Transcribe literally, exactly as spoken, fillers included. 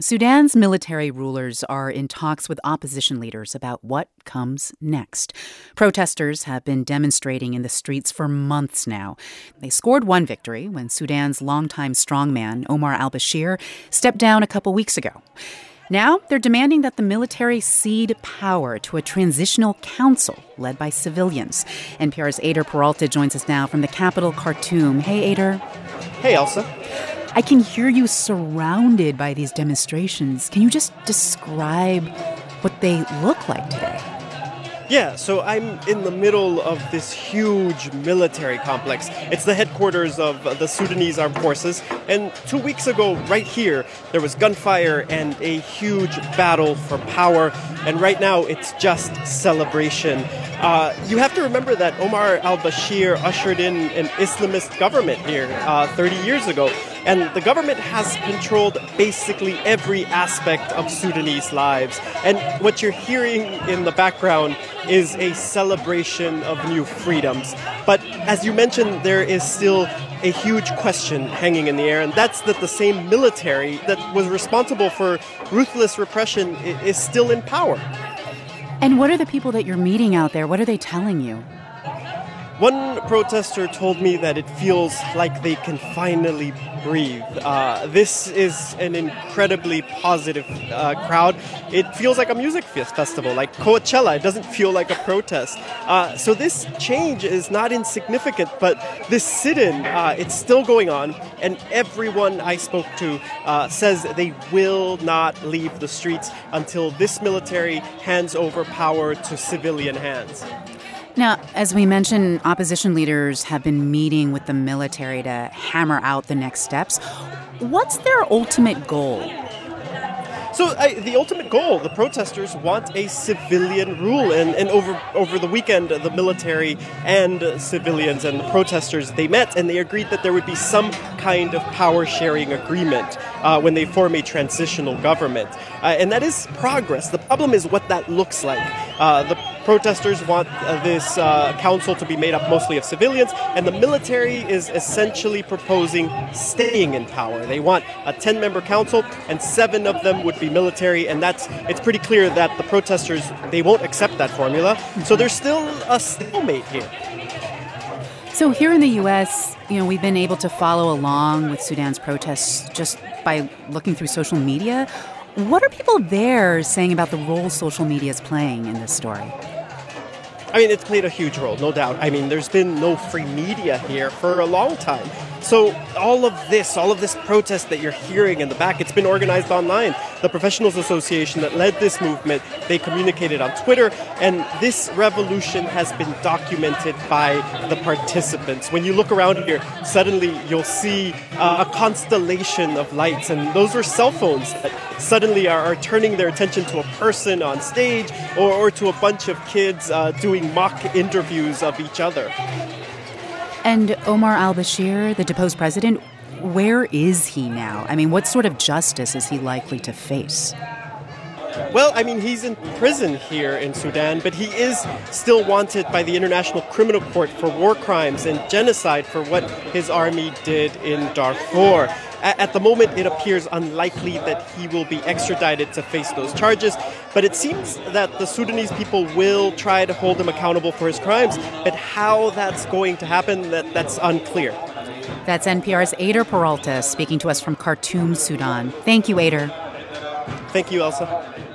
Sudan's military rulers are in talks with opposition leaders about what comes next. Protesters have been demonstrating in the streets for months now. They scored one victory when Sudan's longtime strongman, Omar al-Bashir, stepped down a couple weeks ago. Now they're demanding that the military cede power to a transitional council led by civilians. N P R's Eyder Peralta joins us now from the capital, Khartoum. Hey, Eyder. Hey, Elsa. I can hear you surrounded by these demonstrations. Can you just describe what they look like today? Yeah, so I'm in the middle of this huge military complex. It's the headquarters of the Sudanese Armed Forces. And two weeks ago, right here, there was gunfire and a huge battle for power. And right now, it's just celebration. Uh, you have to remember that Omar al-Bashir ushered in an Islamist government here uh, thirty years ago. And the government has controlled basically every aspect of Sudanese lives. And what you're hearing in the background is a celebration of new freedoms. But as you mentioned, there is still a huge question hanging in the air, and that's that the same military that was responsible for ruthless repression is still in power. And what are the people that you're meeting out there? What are they telling you? One protester told me that it feels like they can finally breathe. Uh, this is an incredibly positive uh, crowd. It feels like a music festival, like Coachella. It doesn't feel like a protest. Uh, so this change is not insignificant, but this sit-in, uh, it's still going on, and everyone I spoke to uh, says they will not leave the streets until this military hands over power to civilian hands. Now, as we mentioned, opposition leaders have been meeting with the military to hammer out the next steps. What's their ultimate goal? So uh, the ultimate goal, the protesters want a civilian rule. And, and over over the weekend, the military and uh, civilians and the protesters, they met and they agreed that there would be some kind of power-sharing agreement uh, when they form a transitional government. Uh, and that is progress. The problem is what that looks like. Uh, the protesters want uh, this uh, council to be made up mostly of civilians, and the military is essentially proposing staying in power. They want a ten-member council, and seven of them would be military, and that's it's pretty clear that the protesters, they won't accept that formula. So there's still a stalemate here. So here in the U S, you know, we've been able to follow along with Sudan's protests just by looking through social media. What are people there saying about the role social media is playing in this story? I mean, it's played a huge role, no doubt. I mean, there's been no free media here for a long time. So all of this, all of this protest that you're hearing in the back, it's been organized online. The Professionals Association that led this movement, they communicated on Twitter, and this revolution has been documented by the participants. When you look around here, suddenly you'll see uh, a constellation of lights, and those were cell phones that suddenly are, are turning their attention to a person on stage or, or to a bunch of kids uh, doing mock interviews of each other. And Omar al-Bashir, the deposed president, where is he now? I mean, what sort of justice is he likely to face? Well, I mean, he's in prison here in Sudan, but he is still wanted by the International Criminal Court for war crimes and genocide for what his army did in Darfur. At the moment, it appears unlikely that he will be extradited to face those charges, but it seems that the Sudanese people will try to hold him accountable for his crimes, but how that's going to happen, that, that's unclear. That's N P R's Eyder Peralta speaking to us from Khartoum, Sudan. Thank you, Eyder. Thank you, Elsa.